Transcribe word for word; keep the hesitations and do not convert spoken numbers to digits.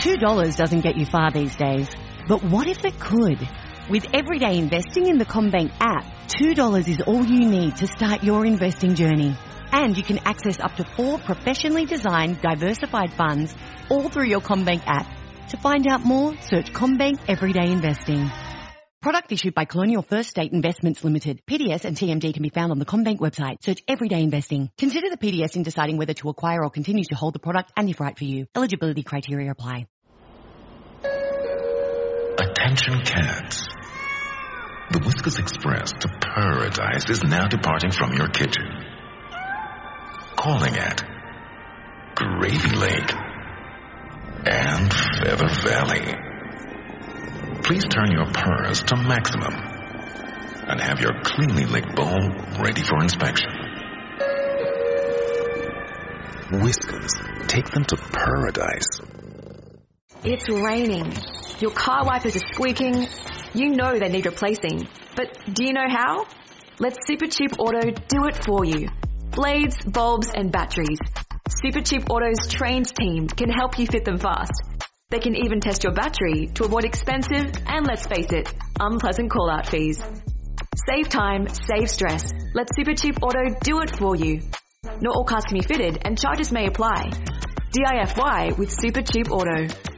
two dollars doesn't get you far these days. But what if it could? With everyday investing in the CommBank app, two dollars is all you need to start your investing journey. And you can access up to four professionally designed, diversified funds all through your CommBank app. To find out more, search CommBank Everyday Investing. Product issued by Colonial First State Investments Limited. P D S and T M D can be found on the CommBank website. Search Everyday Investing. Consider the P D S in deciding whether to acquire or continue to hold the product and if right for you. Eligibility criteria apply. Attention cats. The Whiskas Express to paradise is now departing from your kitchen. Calling at Gravy Lake and Feather Valley. Please turn your purrs to maximum and have your cleanly licked bowl ready for inspection. Whiskas, take them to paradise. It's raining. Your car wipers are squeaking. You know they need replacing. But do you know how? Let Supercheap Auto do it for you. Blades, bulbs and batteries. Supercheap Auto's trained team can help you fit them fast. They can even test your battery to avoid expensive and, let's face it, unpleasant call-out fees. Save time, save stress. Let Supercheap Auto do it for you. Not all cars can be fitted and charges may apply. D I F Y with Supercheap Auto.